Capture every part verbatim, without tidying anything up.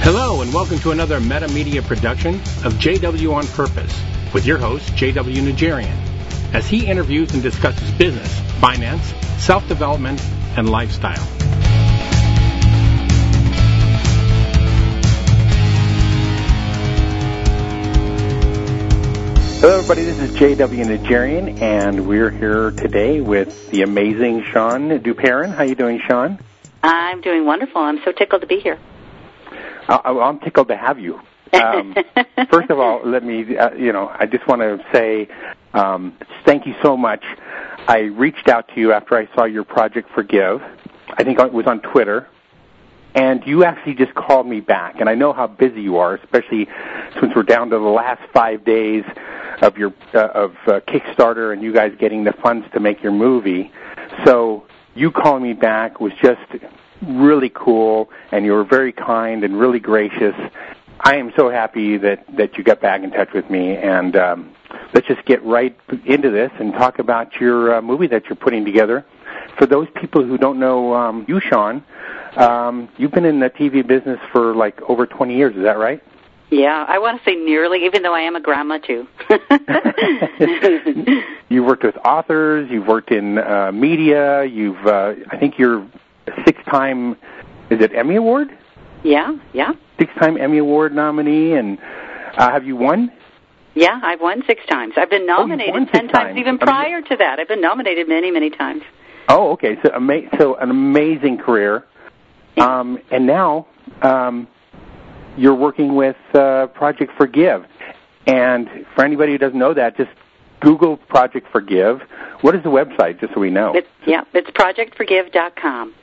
Hello, and welcome to another Meta Media production of J W on Purpose with your host, J W Najarian, as he interviews and discusses business, finance, self-development, and lifestyle. Hello, everybody. This is J W Najarian, and we're here today with the amazing Sean Duperrin. How you doing, Sean? I'm doing wonderful. I'm so tickled to be here. Uh, I'm tickled to have you. Um, first of all, let me, uh, you know, I just want to say um, thank you so much. I reached out to you after I saw your Project Forgive. I think it was on Twitter. And you actually just called me back. And I know how busy you are, especially since we're down to the last five days of your uh, of uh, Kickstarter and you guys getting the funds to make your movie. So you calling me back was just really cool, and you were very kind and really gracious. I am so happy that, that you got back in touch with me, and um, let's just get right into this and talk about your uh, movie that you're putting together. For those people who don't know um, you, Sean, um, you've been in the T V business for like over twenty years, is that right? Yeah, I want to say nearly, even though I am a grandma, too. You've worked with authors, you've worked in uh, media, you've, uh, I think you're six-time, is it Emmy Award? Yeah, yeah. Six-time Emmy Award nominee, and uh, have you won? Yeah, I've won six times. I've been nominated oh, ten times, times even prior to that. I've been nominated many, many times. Oh, okay. So, ama- so an amazing career. Yeah. Um, and now um, you're working with uh, Project Forgive. And for anybody who doesn't know that, just Google Project Forgive. What is the website, just so we know? It's, yeah, it's project forgive dot com.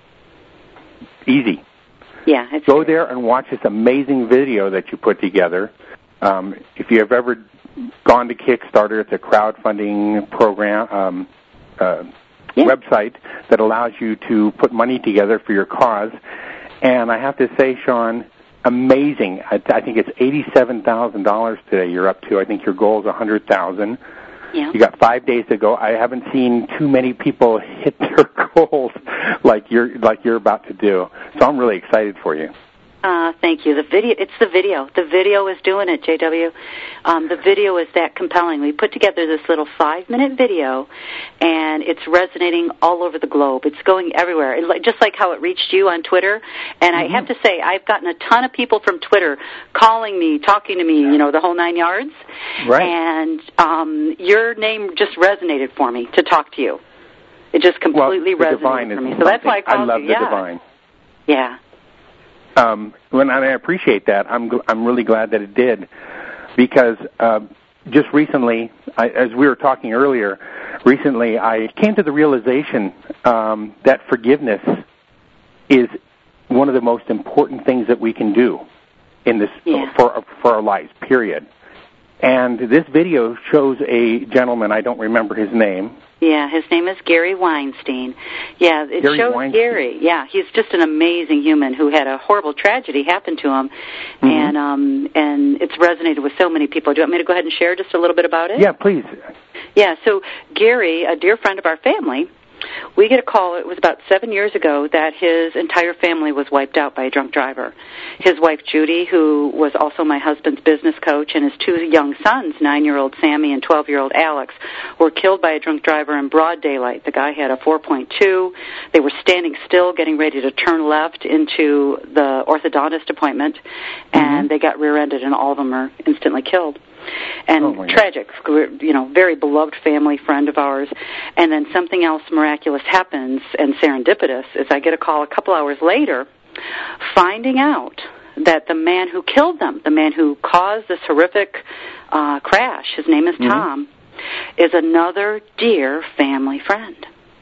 Easy. Yeah. It's Go great. there and watch this amazing video that you put together. Um, if you have ever gone to Kickstarter, it's a crowdfunding program um, uh, yeah. website that allows you to put money together for your cause. And I have to say, Sean, amazing. I, I think it's eighty-seven thousand dollars today you're up to. I think your goal is one hundred thousand dollars. Yeah. You got five days to go. I haven't seen too many people hit their goals like you're like you're about to do. So I'm really excited for you. Uh, thank you. The video, it's the video. The video is doing it, J W. Um, the video is that compelling. We put together this little five-minute video, and it's resonating all over the globe. It's going everywhere, it, just like how it reached you on Twitter. And mm-hmm. I have to say, I've gotten a ton of people from Twitter calling me, talking to me, you know, the whole nine yards. Right. And um, your name just resonated for me to talk to you. It just completely well, resonated for me. So that's why I called I love you. the yeah. divine. Yeah. Um, when I appreciate that, I'm I'm really glad that it did, because uh, just recently, I, as we were talking earlier, recently I came to the realization um, that forgiveness is one of the most important things that we can do in this yeah. for for our lives. Period. And this video shows a gentleman, I don't remember his name. Yeah, his name is Gary Weinstein. Yeah, it Gary shows Weinstein. Gary. Yeah, he's just an amazing human who had a horrible tragedy happen to him, mm-hmm. and um, and it's resonated with so many people. Do you want me to go ahead and share just a little bit about it? Yeah, please. Yeah, so Gary, a dear friend of our family, we get a call, it was about seven years ago, that his entire family was wiped out by a drunk driver. His wife, Judy, who was also my husband's business coach, and his two young sons, nine-year-old Sammy and twelve-year-old Alex, were killed by a drunk driver in broad daylight. The guy had a four point two. They were standing still, getting ready to turn left into the orthodontist appointment, and mm-hmm. they got rear-ended, and all of them are instantly killed. And oh tragic, you know, very beloved family friend of ours. And then something else miraculous happens, and serendipitous, is I get a call a couple hours later finding out that the man who killed them, the man who caused this horrific uh, crash, his name is Tom, mm-hmm. is another dear family friend.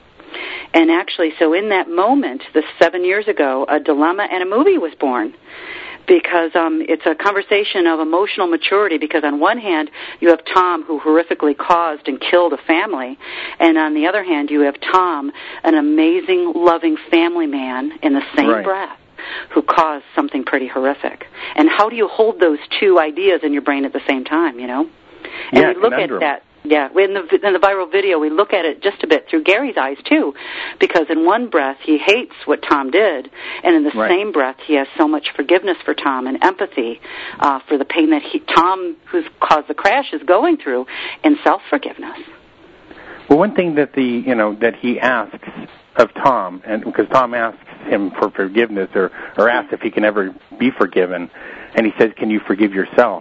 And actually, so in that moment, this seven years ago, a dilemma and a movie was born. Because um, it's a conversation of emotional maturity, because on one hand, you have Tom, who horrifically caused and killed a family, and on the other hand, you have Tom, an amazing, loving family man in the same right. breath, who caused something pretty horrific. And how do you hold those two ideas in your brain at the same time, you know? And yeah, we look conundrum. at that. Yeah, in the, in the viral video, we look at it just a bit through Gary's eyes, too, because in one breath, he hates what Tom did, and in the right. same breath, he has so much forgiveness for Tom and empathy uh, for the pain that he, Tom, who's caused the crash, is going through, and self-forgiveness. Well, one thing that the you know that he asks of Tom, and because Tom asks him for forgiveness, or, or asks if he can ever be forgiven, and he says, "Can you forgive yourself?"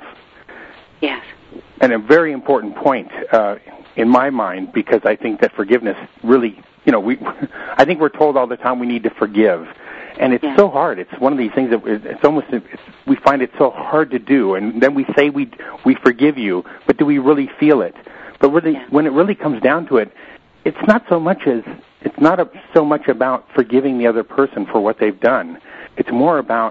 Yes. And a very important point uh, in my mind, because I think that forgiveness really, you know, we, I think we're told all the time we need to forgive, and it's yeah. so hard. It's one of these things that it's almost it's, we find it so hard to do, and then we say we we forgive you, but do we really feel it? But really, yeah. when it really comes down to it, it's not so much as it's not a, so much about forgiving the other person for what they've done. It's more about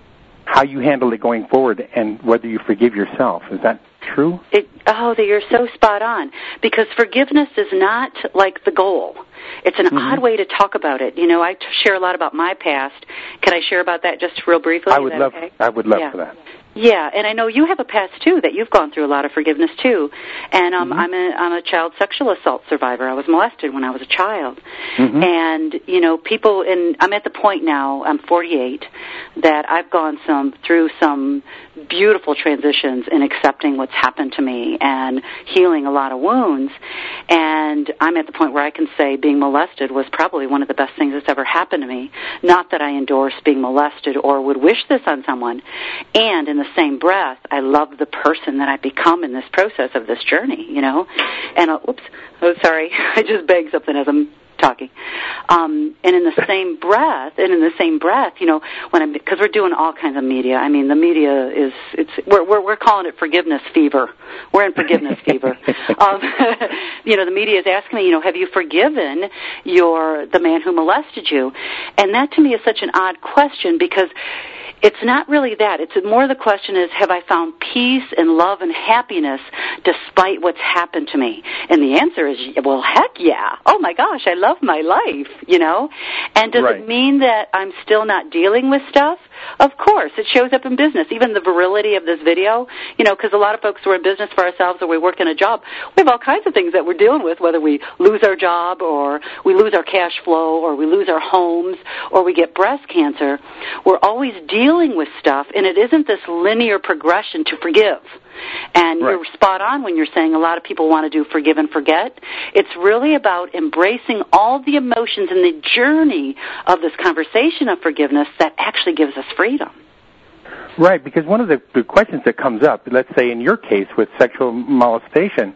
how you handle it going forward and whether you forgive yourself. Is that true? It, oh, you're so spot on. Because forgiveness is not like the goal. It's an mm-hmm. odd way to talk about it. You know, I share a lot about my past. Can I share about that just real briefly? I would love. Okay? I would love yeah. for that. Yeah, and I know you have a past too, that you've gone through a lot of forgiveness too. And um, mm-hmm. I'm a I'm a child sexual assault survivor. I was molested when I was a child, mm-hmm. and you know, people. And I'm at the point now. I'm forty-eight. That I've gone some through some beautiful transitions in accepting what's happened to me and healing a lot of wounds. And I'm at the point where I can say being molested was probably one of the best things that's ever happened to me. Not that I endorse being molested or would wish this on someone. And in the same breath, I love the person that I become in this process of this journey, you know. And, uh, oops, oh, sorry, I just banged something as I'm talking. Um, and in the same breath, and in the same breath, you know, when I'm, because we're doing all kinds of media. I mean, the media is, it's, we're, we're, we're calling it forgiveness fever. We're in forgiveness fever. Um, you know, the media is asking me, you know, have you forgiven your, the man who molested you? And that to me is such an odd question, because it's not really that. It's more the question is, have I found peace and love and happiness despite what's happened to me? And the answer is, well, heck yeah. Oh, my gosh, I love my life, you know? And does right. it mean that I'm still not dealing with stuff? Of course. It shows up in business. Even the virility of this video, you know, because a lot of folks who are in business for ourselves or we work in a job, we have all kinds of things that we're dealing with, whether we lose our job or we lose our cash flow or we lose our homes or we get breast cancer. We're always dealing dealing with stuff, and it isn't this linear progression to forgive. And right. you're spot on when you're saying a lot of people want to do forgive and forget. It's really about embracing all the emotions and the journey of this conversation of forgiveness that actually gives us freedom. Right, because one of the, the questions that comes up, let's say in your case with sexual molestation,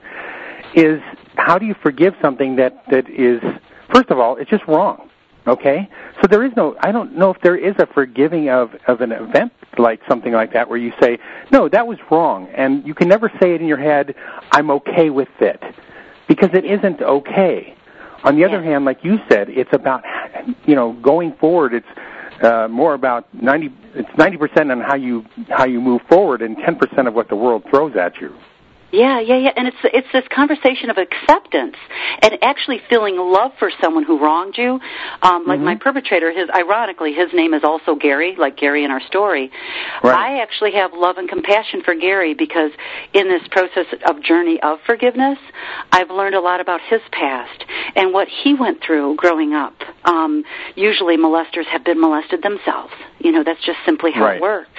is how do you forgive something that, that is, first of all, it's just wrong. Okay? So there is no, I don't know if there is a forgiving of, of an event like something like that where you say, no, that was wrong. And you can never say it in your head, I'm okay with it. Because it isn't okay. On the yeah. other hand, like you said, it's about, you know, going forward, it's uh, more about ninety, it's ninety percent on how you, how you move forward and ten percent of what the world throws at you. Yeah, yeah, yeah, and it's it's this conversation of acceptance and actually feeling love for someone who wronged you. Um, like mm-hmm. my perpetrator, his ironically, his name is also Gary, like Gary in our story. Right. I actually have love and compassion for Gary because in this process of journey of forgiveness, I've learned a lot about his past and what he went through growing up. Um, usually molesters have been molested themselves. You know, that's just simply how right. it works.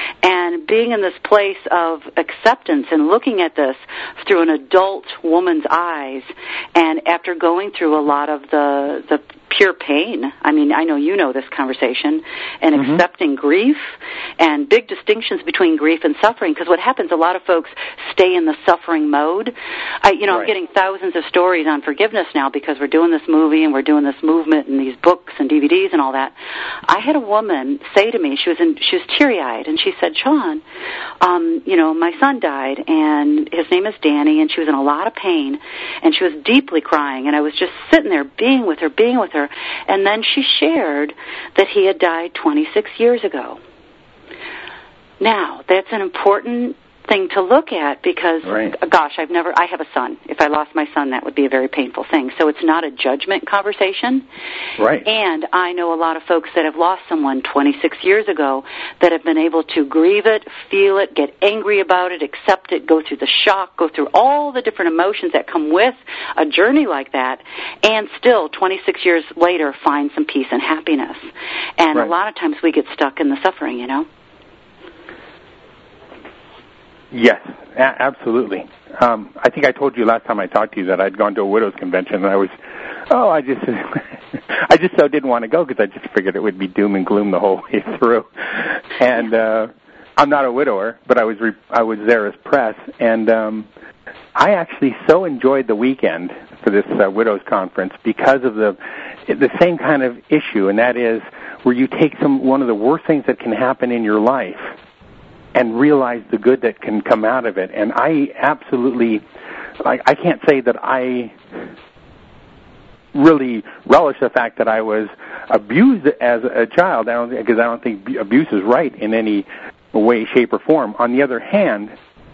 And being in this place of acceptance and looking at this through an adult woman's eyes, and after going through a lot of the the pure pain, I mean, I know you know this conversation, and mm-hmm. accepting grief, and big distinctions between grief and suffering, because what happens, a lot of folks stay in the suffering mode. I, you know, right. I'm getting thousands of stories on forgiveness now because we're doing this movie and we're doing this movement and these books and D V Ds and all that. I had a woman say to me, she was in, she was teary-eyed, and she said, Sean, um, you know, my son died, and his name is Danny, and she was in a lot of pain, and she was deeply crying, and I was just sitting there being with her, being with her, and then she shared that he had died twenty-six years ago. Now, that's an important thing to look at because, right. gosh, I've never, I have a son. If I lost my son, that would be a very painful thing. So it's not a judgment conversation. Right. And I know a lot of folks that have lost someone twenty-six years ago that have been able to grieve it, feel it, get angry about it, accept it, go through the shock, go through all the different emotions that come with a journey like that, and still twenty-six years later find some peace and happiness. And right. a lot of times we get stuck in the suffering, you know? Yes, a- absolutely. Um, I think I told you last time I talked to you that I'd gone to a widows convention, and I was, oh, I just, I just so didn't want to go because I just figured it would be doom and gloom the whole way through. And uh, I'm not a widower, but I was, re- I was there as press, and um, I actually so enjoyed the weekend for this uh, widows conference because of the, the same kind of issue, and that is where you take some one of the worst things that can happen in your life and realize the good that can come out of it. And I absolutely, like, I can't say that I really relish the fact that I was abused as a child. I don't, because I don't think abuse is right in any way, shape, or form. On the other hand,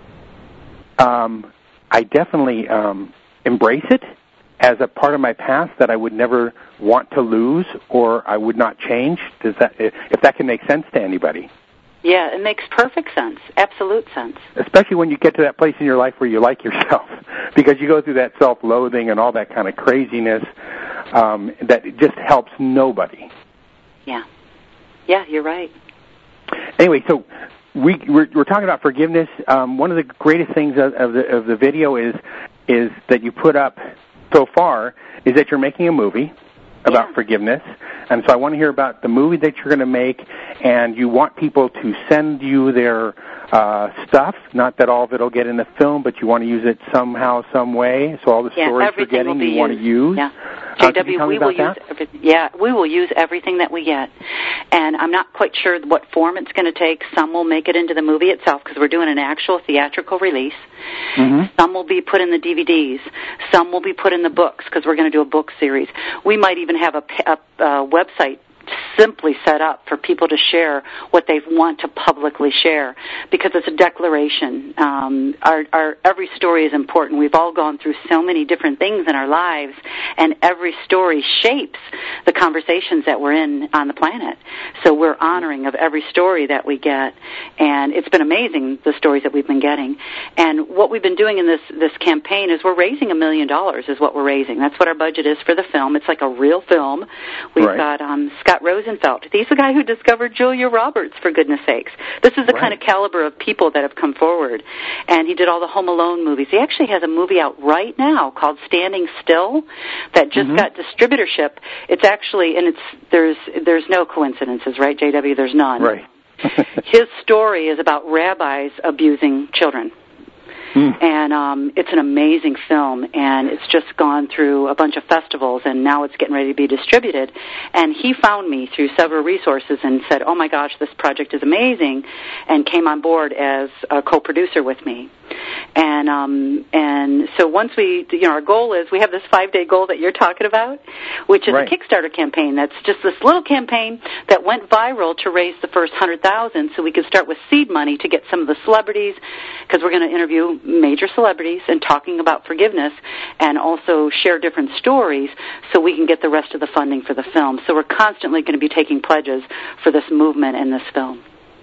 um, I definitely um, embrace it as a part of my past that I would never want to lose or I would not change. Does that, if that can make sense to anybody? Yeah, it makes perfect sense, absolute sense. Especially when you get to that place in your life where you like yourself, because you go through that self-loathing and all that kind of craziness um, that just helps nobody. Yeah, yeah, you're right. Anyway, so we, we're, we're talking about forgiveness. Um, one of the greatest things of, of, the, of the video is is that you put up so far is that you're making a movie about yeah. forgiveness. And so I want to hear about the movie that you're going to make, and you want people to send you their uh, stuff, not that all of it will get in the film, but you want to use it somehow, some way, so all the yeah, stories you're getting you used. want to use. Yeah. Uh, J W, we will use that? everything. Yeah, we will use everything that we get. And I'm not quite sure what form it's going to take. Some will make it into the movie itself because we're doing an actual theatrical release. Mm-hmm. Some will be put in the D V Ds. Some will be put in the books because we're going to do a book series. We might even have a, a, a website simply set up for people to share what they want to publicly share because it's a declaration. Um, our, our every story is important. We've all gone through so many different things in our lives, and every story shapes the conversations that we're in on the planet. So we're honoring of every story that we get, and it's been amazing, the stories that we've been getting. And what we've been doing in this, this campaign is we're raising a million dollars is what we're raising. That's what our budget is for the film. It's like a real film. We've right. got um, Scott Rosenfeld. He's the guy who discovered Julia Roberts, for goodness sakes. This is the right. kind of caliber of people that have come forward. And he did all the Home Alone movies. He actually has a movie out right now called Standing Still that just mm-hmm. got distributorship. It's actually, and it's there's there's no coincidences, right, J W? There's none. Right. His story is about rabbis abusing children. Mm. And um, it's an amazing film, and it's just gone through a bunch of festivals, and now it's getting ready to be distributed. And he found me through several resources and said, oh, my gosh, this project is amazing, and came on board as a co-producer with me. And um, and so once we, you know, our goal is we have this five-day goal that you're talking about, which is right. a Kickstarter campaign. That's just this little campaign that went viral to raise the first one hundred thousand dollars so we could start with seed money to get some of the celebrities, because we're going to interview major celebrities and talking about forgiveness and also share different stories so we can get the rest of the funding for the film. So we're constantly going to be taking pledges for this movement and this film.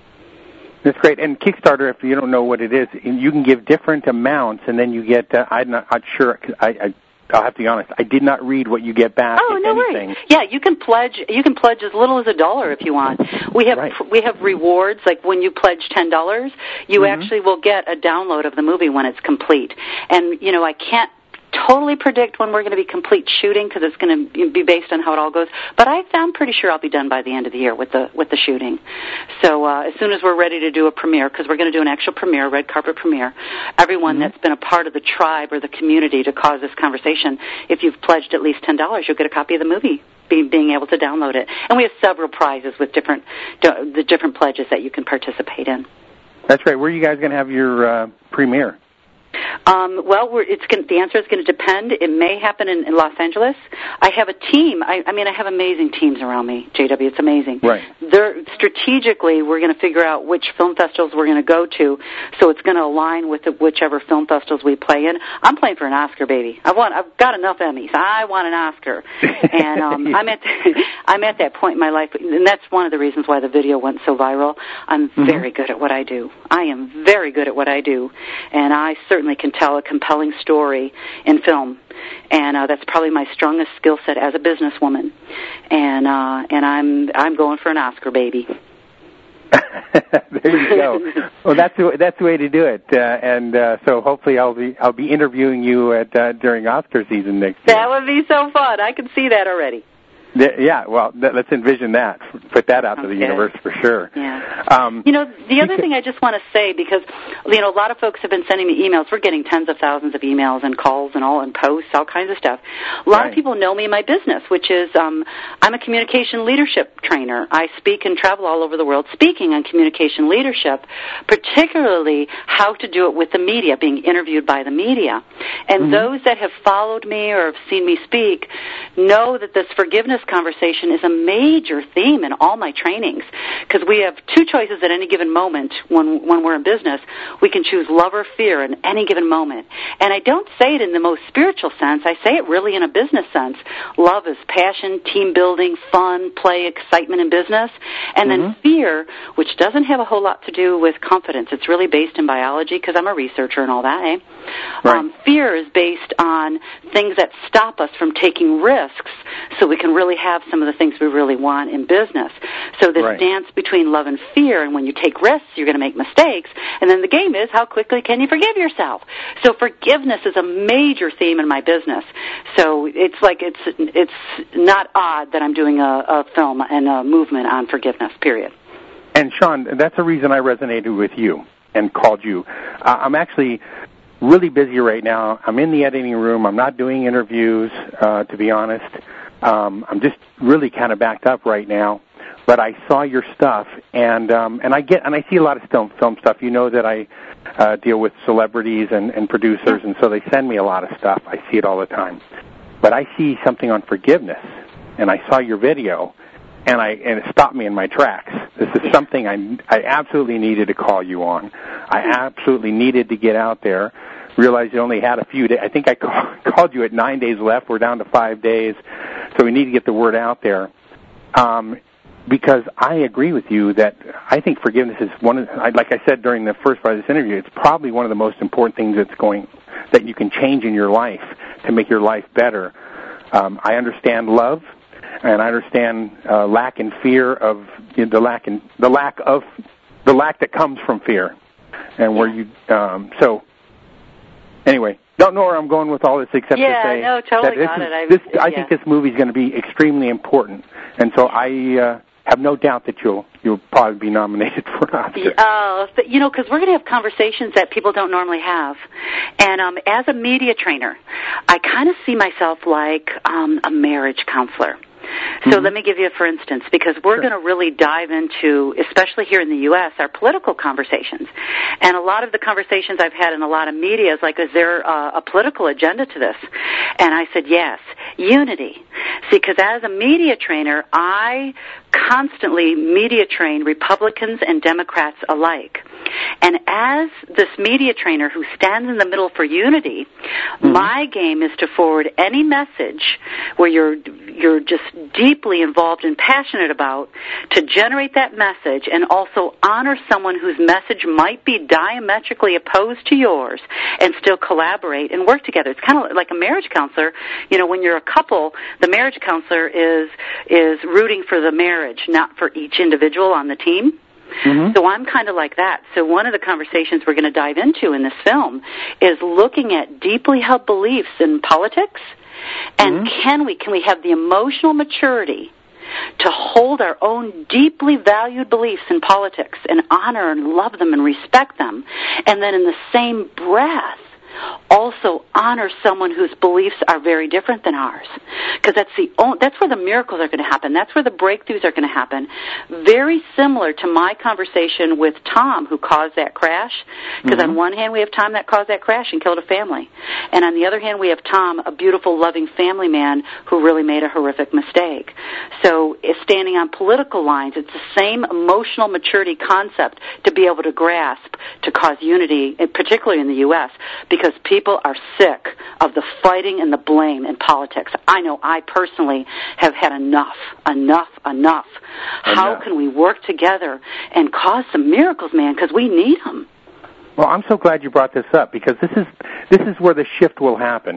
That's great. And Kickstarter, if you don't know what it is, you can give different amounts, and then you get, uh, I'm not, not sure, cause I, I, I'll have to be honest, I did not read what you get back, oh, if no anything. Worries. Yeah, you can pledge, you can pledge as little as a dollar if you want. We have, right. we have rewards, like when you pledge ten dollars, you mm-hmm. actually will get a download of the movie when it's complete. And, you know, I can't totally predict when we're going to be complete shooting because it's going to be based on how it all goes. But I, I'm pretty sure I'll be done by the end of the year with the with the shooting. So uh, as soon as we're ready to do a premiere, because we're going to do an actual premiere, red carpet premiere, everyone mm-hmm. that's been a part of the tribe or the community to cause this conversation, if you've pledged at least ten dollars, you'll get a copy of the movie, being, being able to download it. And we have several prizes with different the different pledges that you can participate in. That's right. Where are you guys going to have your uh, premiere? Um, well, we're, it's gonna, the answer is going to depend. It may happen in, in Los Angeles. I have a team. I, I mean, I have amazing teams around me, J W. It's amazing. Right. They're, strategically, we're going to figure out which film festivals we're going to go to, so it's going to align with the, whichever film festivals we play in. I'm playing for an Oscar, baby. I want. I've got enough Emmys. I want an Oscar, and um, I'm at the, I'm at that point in my life, and that's one of the reasons why the video went so viral. I'm mm-hmm. very good at what I do. I am very good at what I do, and I certainly can tell a compelling story in film, and uh, that's probably my strongest skill set as a businesswoman. And uh, and I'm I'm going for an Oscar, baby. There you go. Well, that's the, that's the way to do it. Uh, and uh, so hopefully I'll be I'll be interviewing you at uh, during Oscar season next year. That would be so fun. I can see that already. Yeah, well, th- let's envision that. Put that out okay. to the universe for sure. Yeah. Um, you know, the other thing I just want to say, because, you know, a lot of folks have been sending me emails. We're getting tens of thousands of emails and calls and all and posts, all kinds of stuff. A lot right. of people know me in my business, which is um, I'm a communication leadership trainer. I speak and travel all over the world speaking on communication leadership, particularly how to do it with the media, being interviewed by the media. And mm-hmm. those that have followed me or have seen me speak know that this forgiveness conversation is a major theme in all my trainings, because we have two choices at any given moment when when we're in business. We can choose love or fear in any given moment. And I don't say it in the most spiritual sense. I say it really in a business sense. Love is passion, team building, fun, play, excitement in business. And mm-hmm. then fear, which doesn't have a whole lot to do with confidence. It's really based in biology, because I'm a researcher and all that, eh? Right. Um, fear is based on things that stop us from taking risks so we can really have some of the things we really want in business. So this right. dance between love and fear, and when you take risks, you're going to make mistakes, and then the game is how quickly can you forgive yourself? So forgiveness is a major theme in my business. So it's like it's it's not odd that I'm doing a, a film and a movement on forgiveness, period. And Sean, that's the reason I resonated with you and called you. Uh, I'm actually really busy right now. I'm in the editing room. I'm not doing interviews, uh, to be honest. Um, I'm just really kind of backed up right now, but I saw your stuff, and um, and I get and I see a lot of film film stuff. You know that I uh, deal with celebrities and, and producers, and so they send me a lot of stuff. I see it all the time, but I see something on forgiveness, and I saw your video, and I and it stopped me in my tracks. This is something I I absolutely needed to call you on. I absolutely needed to get out there. Realized you only had a few days. I think I call, called you at nine days left. We're down to five days. So we need to get the word out there. Um, because I agree with you that I think forgiveness is one of, like I said during the first part of this interview, it's probably one of the most important things that's going, that you can change in your life to make your life better. Um, I understand love, and I understand uh, lack and fear of, you know, the lack and the lack of, the lack that comes from fear. And where you, um, so, Anyway, don't know where I'm going with all this except yeah, to say no, totally that this got is, it. I, this, yeah. I think this movie is going to be extremely important, and so I uh, have no doubt that you'll you'll probably be nominated for an Oscar. Oh, uh, you know, because we're going to have conversations that people don't normally have, and um, as a media trainer, I kind of see myself like um, a marriage counselor. So mm-hmm. let me give you a for instance, because we're sure. going to really dive into, especially here in the U S, our political conversations. And a lot of the conversations I've had in a lot of media is like, is there uh, a political agenda to this? And I said, yes, unity. See, because as a media trainer, I constantly media train Republicans and Democrats alike. And as this media trainer who stands in the middle for unity, mm-hmm. my game is to forward any message where you're you're just deeply involved and passionate about, to generate that message and also honor someone whose message might be diametrically opposed to yours and still collaborate and work together. It's kind of like a marriage counselor. You know, when you're a couple, the marriage counselor is is rooting for the marriage, not for each individual on the team. Mm-hmm. So I'm kind of like that. So one of the conversations we're going to dive into in this film is looking at deeply held beliefs in politics, and mm-hmm. can we can we have the emotional maturity to hold our own deeply valued beliefs in politics and honor and love them and respect them, and then in the same breath also honor someone whose beliefs are very different than ours. Because that's the only, that's where the miracles are going to happen. That's where the breakthroughs are going to happen. Very similar to my conversation with Tom, who caused that crash. Because mm-hmm. on one hand, we have Tom that caused that crash and killed a family. And on the other hand, we have Tom, a beautiful, loving family man who really made a horrific mistake. So standing on political lines, it's the same emotional maturity concept to be able to grasp to cause unity, particularly in the U S, because people are sick of the fighting and the blame in politics. I know I personally have had enough, enough, enough. How can we work together and cause some miracles, man, because we need them. Well, I'm so glad you brought this up, because this is this is where the shift will happen.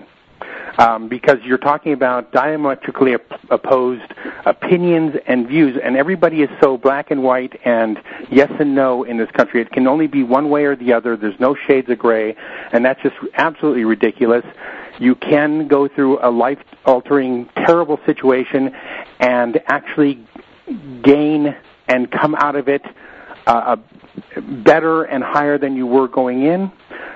Um, because you're talking about diametrically op- opposed opinions and views, and everybody is so black and white and yes and no in this country. It can only be one way or the other. There's no shades of gray, and that's just absolutely ridiculous. You can go through a life-altering, terrible situation and actually gain and come out of it uh, better and higher than you were going in.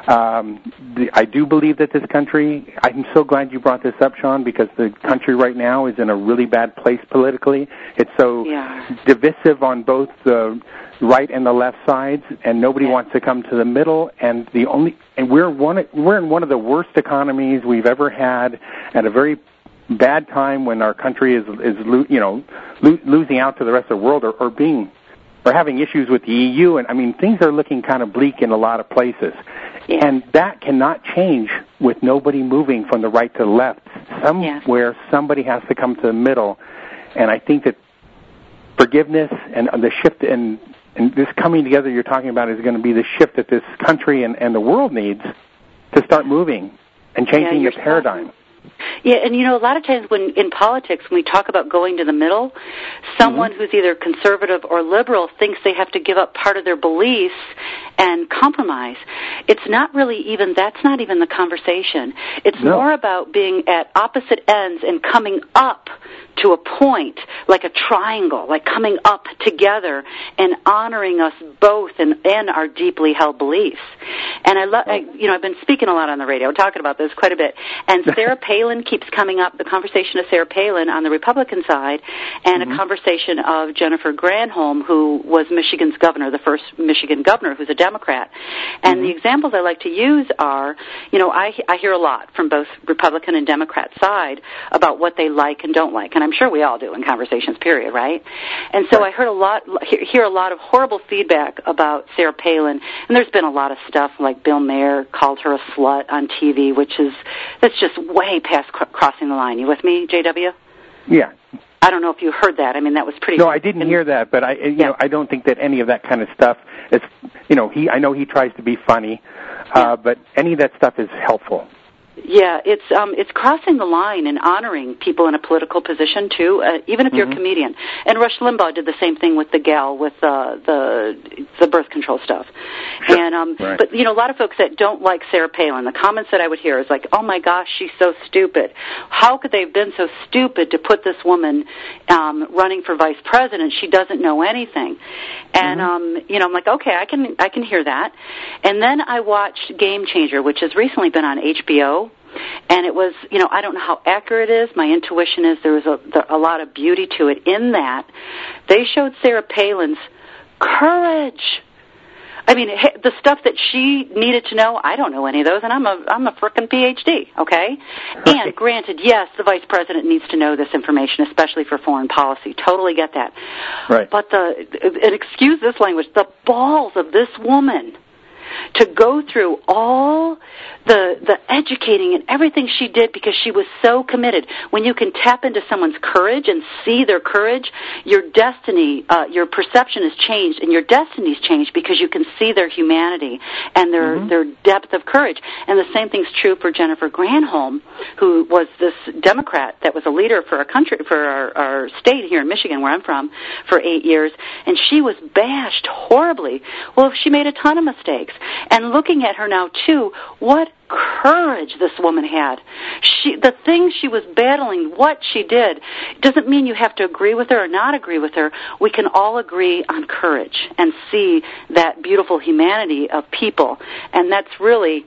Um, the, I do believe that this country, I'm so glad you brought this up, Sean, because the country right now is in a really bad place politically. It's so yeah. divisive on both the right and the left sides, and nobody yeah. wants to come to the middle. And the only, and we're one, we're in one of the worst economies we've ever had at a very bad time when our country is is you know lo- losing out to the rest of the world, or, or being or having issues with the E U. And I mean, things are looking kind of bleak in a lot of places. Yeah. And that cannot change with nobody moving from the right to the left. Somewhere yeah. somebody has to come to the middle. And I think that forgiveness and the shift in, in this coming together you're talking about is going to be the shift that this country and, and the world needs to start moving and changing yeah, the paradigm. Awesome. Yeah, and you know, a lot of times when in politics, when we talk about going to the middle, someone mm-hmm. who's either conservative or liberal thinks they have to give up part of their beliefs and compromise. It's not really even, that's not even the conversation. It's no. more about being at opposite ends and coming up to a point, like a triangle, like coming up together and honoring us both and, and our deeply held beliefs. And I love, you know, I've been speaking a lot on the radio, talking about this quite a bit. And Sarah Palin keeps coming up, the conversation of Sarah Palin on the Republican side, and mm-hmm. a conversation of Jennifer Granholm, who was Michigan's governor, the first Michigan governor, who's a Democrat. And mm-hmm. the examples I like to use are, you know, I, I hear a lot from both Republican and Democrat side about what they like and don't like. And I'm sure we all do in conversations, period, right? And so I heard a lot, hear a lot of horrible feedback about Sarah Palin, and there's been a lot of stuff like Bill Maher called her a slut on T V, which is, that's just way past cr- crossing the line. You with me, J W? Yeah. I don't know if you heard that. I mean, that was pretty... No, I didn't hear that, but I, you yeah. know, I don't think that any of that kind of stuff is, you know, he, I know he tries to be funny, uh, but any of that stuff is helpful. Yeah, it's um, it's crossing the line and honoring people in a political position too, uh, even if mm-hmm. you're a comedian. And Rush Limbaugh did the same thing with the gal with uh, the the birth control stuff. Sure. And um, right. but you know, a lot of folks that don't like Sarah Palin, the comments that I would hear is like, "Oh my gosh, she's so stupid. How could they have been so stupid to put this woman um, running for vice president? She doesn't know anything." And mm-hmm. um, you know, I'm like, okay, I can I can hear that. And then I watched Game Changer, which has recently been on H B O. And it was, you know, I don't know how accurate it is. My intuition is there was a, there, a lot of beauty to it in that they showed Sarah Palin's courage. I mean, the stuff that she needed to know, I don't know any of those, and I'm a I'm a frickin' P H D, okay? Right. And granted, yes, the vice president needs to know this information, especially for foreign policy. Totally get that. Right. But the, and excuse this language, the balls of this woman to go through all the the educating and everything she did because she was so committed. When you can tap into someone's courage and see their courage, your destiny, uh, your perception is changed, and your destiny's changed because you can see their humanity and their mm-hmm. their depth of courage. And the same thing's true for Jennifer Granholm, who was this Democrat that was a leader for our country, for our, our state here in Michigan, where I'm from, for eight years, and she was bashed horribly. Well, she made a ton of mistakes. And looking at her now, too, what courage this woman had. She, the things she was battling, what she did, doesn't mean you have to agree with her or not agree with her. We can all agree on courage and see that beautiful humanity of people. And that's really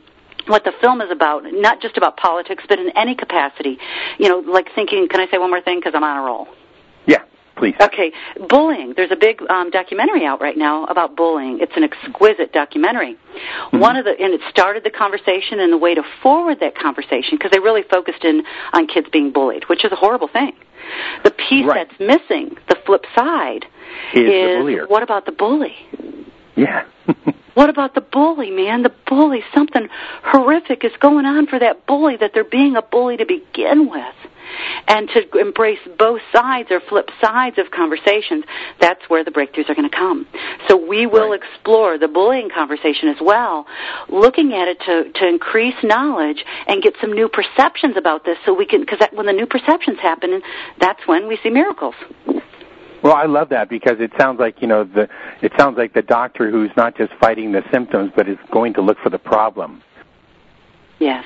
what the film is about, not just about politics, but in any capacity. You know, like thinking, can I say one more thing because I'm on a roll? Yeah, please. Okay, bullying. There's a big um, documentary out right now about bullying. It's an exquisite documentary. Mm-hmm. One of the, and it started the conversation and the way to forward that conversation, because they really focused in on kids being bullied, which is a horrible thing. The piece right. that's missing, the flip side, is, is the what about the bully? Yeah. What about the bully, man? The bully, something horrific is going on for that bully, that they're being a bully to begin with. And to embrace both sides or flip sides of conversations, that's where the breakthroughs are going to come. So we will right. explore the bullying conversation as well, looking at it to, to increase knowledge and get some new perceptions about this, so we can, because when the new perceptions happen, that's when we see miracles. Well, I love that, because it sounds like, you know, the it sounds like the doctor who's not just fighting the symptoms, but is going to look for the problem. Yes.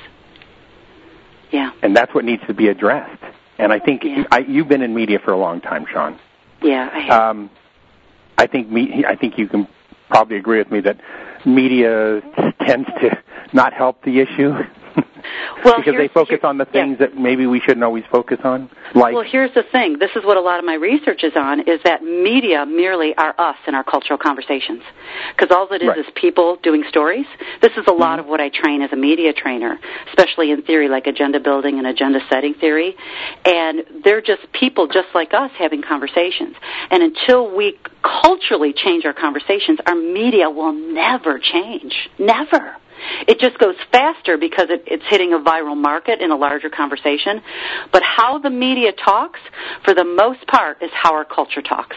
Yeah. And that's what needs to be addressed. And I think yeah. I, you've been in media for a long time, Sean. Yeah, I have. Um, I think me, I think you can probably agree with me that media tends to not help the issue. Well, because they focus on the things yeah. that maybe we shouldn't always focus on. Like, well, here's the thing. This is what a lot of my research is on, is that media merely are us in our cultural conversations. Because all it is right. is people doing stories. This is a lot mm-hmm. of what I train as a media trainer, especially in theory like agenda building and agenda setting theory. And they're just people just like us having conversations. And until we culturally change our conversations, our media will never change. Never. It just goes faster because it, it's hitting a viral market in a larger conversation. But how the media talks, for the most part, is how our culture talks.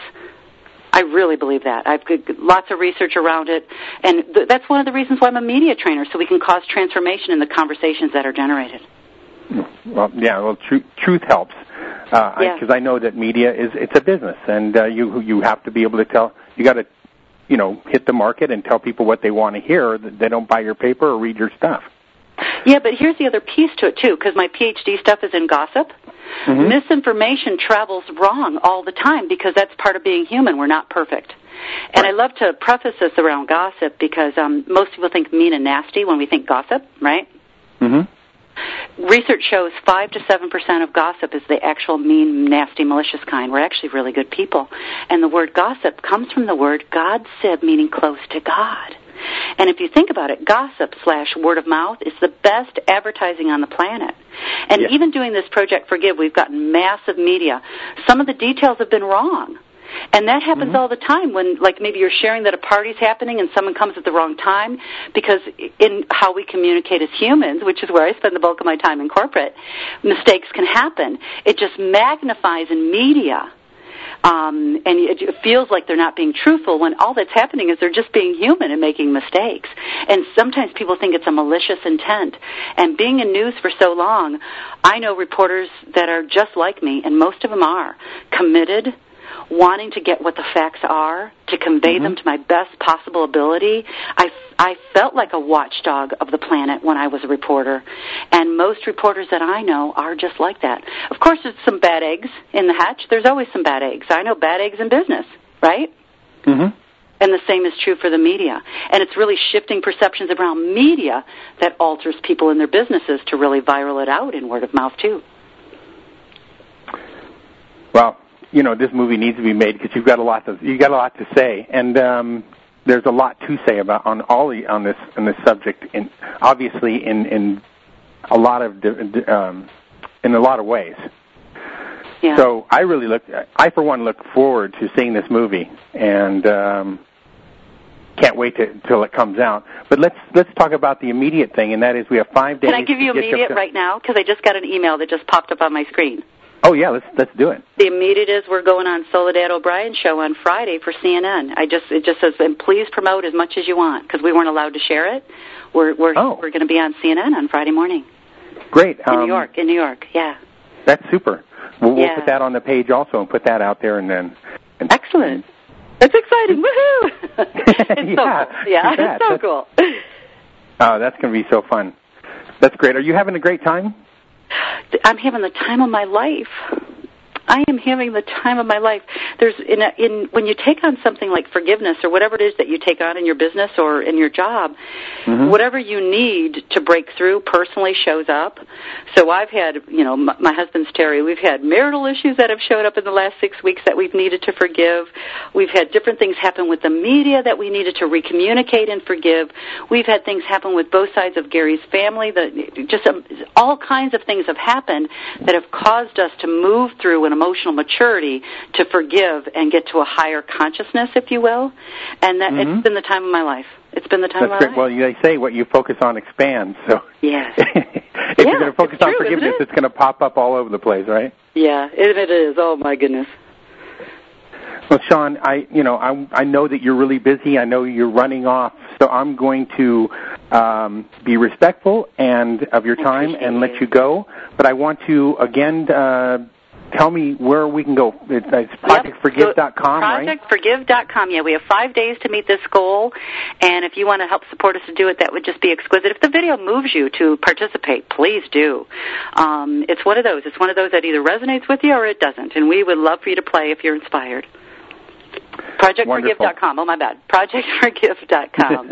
I really believe that. I've got lots of research around it, and th- that's one of the reasons why I'm a media trainer, so we can cause transformation in the conversations that are generated. Well, yeah, well, tr- truth helps, because uh, yeah. I, I know that media is, it's a business, and uh, you you have to be able to tell, you got to, you know, hit the market and tell people what they want to hear. They don't buy your paper or read your stuff. Yeah, but here's the other piece to it, too, because my P H D stuff is in gossip. Mm-hmm. Misinformation travels wrong all the time, because that's part of being human. We're not perfect. And right. I love to preface this around gossip, because um, most people think mean and nasty when we think gossip, right? Mm-hmm. Research shows five to seven percent of gossip is the actual mean, nasty, malicious kind. We're actually really good people. And the word gossip comes from the word gossip, meaning close to God. And if you think about it, gossip slash word of mouth is the best advertising on the planet. And yeah. even doing this Project Forgive, we've gotten massive media. Some of the details have been wrong. And that happens mm-hmm. all the time when, like, maybe you're sharing that a party's happening and someone comes at the wrong time, because in how we communicate as humans, which is where I spend the bulk of my time in corporate, mistakes can happen. It just magnifies in media. Um, and it feels like they're not being truthful, when all that's happening is they're just being human and making mistakes. And sometimes people think it's a malicious intent. And being in news for so long, I know reporters that are just like me, and most of them are committed, wanting to get what the facts are, to convey mm-hmm. them to my best possible ability. I, I felt like a watchdog of the planet when I was a reporter, and most reporters that I know are just like that. Of course, there's some bad eggs in the hatch. There's always some bad eggs. I know bad eggs in business, right? Mm-hmm. And the same is true for the media. And it's really shifting perceptions around media that alters people in their businesses to really viral it out in word of mouth, too. Well, you know, this movie needs to be made, because you've got a lot to you've got a lot to say, and um, there's a lot to say about on all the, on this on this subject. In obviously, in in a lot of um, in a lot of ways. Yeah. So I really look. I for one look forward to seeing this movie, and um, can't wait to, till it comes out. But let's let's talk about the immediate thing, and that is we have five days. Can I give you immediate right now? Because I just got an email that just popped up on my screen. Oh, yeah, let's let's do it. The immediate is we're going on Soledad O'Brien show on Friday for C N N. I just It just says, and please promote as much as you want, because we weren't allowed to share it. We're we're oh. we're going to be on C N N on Friday morning. Great. In um, New York, in New York, yeah. That's super. We'll, we'll yeah. put that on the page also, and put that out there, and then... And, Excellent. That's exciting. Woohoo! It's yeah, so cool. Yeah, it's so cool. Oh, that's going to be so fun. That's great. Are you having a great time? I'm having the time of my life. I am having the time of my life. There's in, a, in when you take on something like forgiveness or whatever it is that you take on in your business or in your job, mm-hmm. whatever you need to break through personally shows up. So I've had, you know, my, my husband's Terry. We've had marital issues that have showed up in the last six weeks that we've needed to forgive. We've had different things happen with the media that we needed to recommunicate and forgive. We've had things happen with both sides of Gary's family. That just um, all kinds of things have happened that have caused us to move through an emotional maturity to forgive and get to a higher consciousness, if you will. And that mm-hmm. it's been the time of my life. It's been the time That's of my great. life. Well, they say what you focus on expands. So yes. if yeah, you're going to focus on true, forgiveness, it? it's going to pop up all over the place, right? Yeah, it, it is. Oh my goodness. Well, Sean, I you know I I know that you're really busy. I know you're running off, so I'm going to um, be respectful and of your time and let you. you go. But I want to again uh, tell me where we can go. It's, it's project forgive dot com, yep. right? project forgive dot com. Yeah, we have five days to meet this goal, and if you want to help support us to do it, that would just be exquisite. If the video moves you to participate, please do. Um, it's one of those. It's one of those that either resonates with you or it doesn't, and we would love for you to play if you're inspired. project forgive dot com. Oh, my bad. project forgive dot com.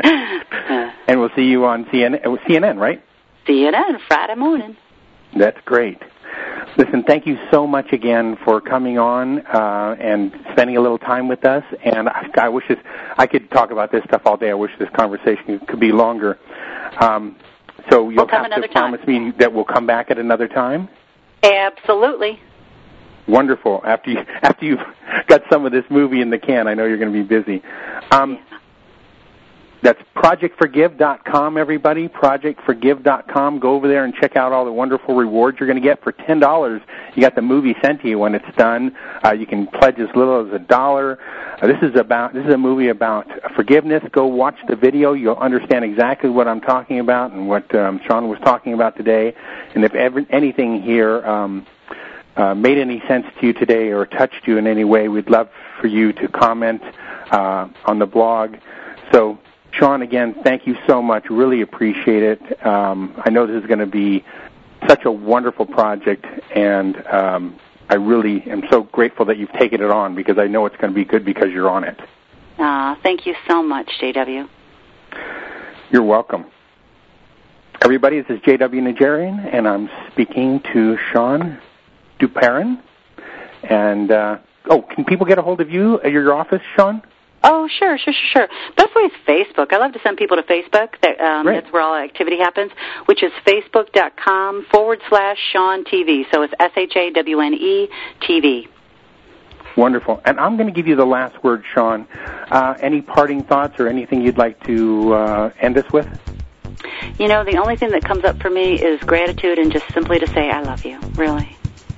And we'll see you on C N N, C N N, right? C N N, Friday morning. That's great. Listen, thank you so much again for coming on uh, and spending a little time with us. And I, I wish this, I could talk about this stuff all day. I wish this conversation could be longer. Um, so you'll we'll have to promise time. me that we'll come back at another time? Absolutely. Wonderful. After you after you've got some of this movie in the can, I know you're going to be busy. Um, yeah. That's project forgive dot com, everybody. project forgive dot com. Go over there and check out all the wonderful rewards you're going to get for ten dollars. You got the movie sent to you when it's done. Uh, you can pledge as little as a dollar. Uh, this is about this is a movie about forgiveness. Go watch the video. You'll understand exactly what I'm talking about and what um, Sean was talking about today. And if ever, anything here um, uh, made any sense to you today or touched you in any way, we'd love for you to comment uh, on the blog. So, Sean, again, thank you so much. Really appreciate it. Um, I know this is going to be such a wonderful project, and um, I really am so grateful that you've taken it on because I know it's going to be good because you're on it. Uh, thank you so much, J W. You're welcome. Everybody, this is J W Najarian, and I'm speaking to Sean Duperron. And, uh, oh, can people get a hold of you at your office, Sean? Oh, sure, sure, sure, sure. Best way is Facebook. I love to send people to Facebook. That, um, right. That's where all activity happens, which is facebook.com forward slash Sean TV. So it's S H A W N E T V. Wonderful. And I'm going to give you the last word, Sean. Uh, any parting thoughts or anything you'd like to uh, end us with? You know, the only thing that comes up for me is gratitude and just simply to say I love you, really.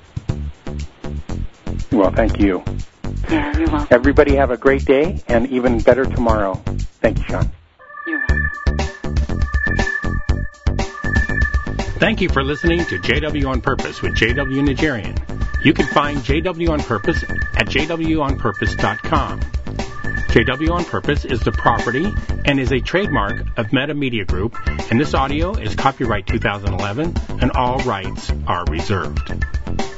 Well, thank you. Yeah, you're welcome. Everybody have a great day and even better tomorrow. Thank you, Sean. You're welcome. Thank you for listening to J W on Purpose with J W Najarian. You can find J W on Purpose at j w on purpose dot com. J W on Purpose is the property and is a trademark of Meta Media Group, and this audio is copyright two thousand eleven, and all rights are reserved.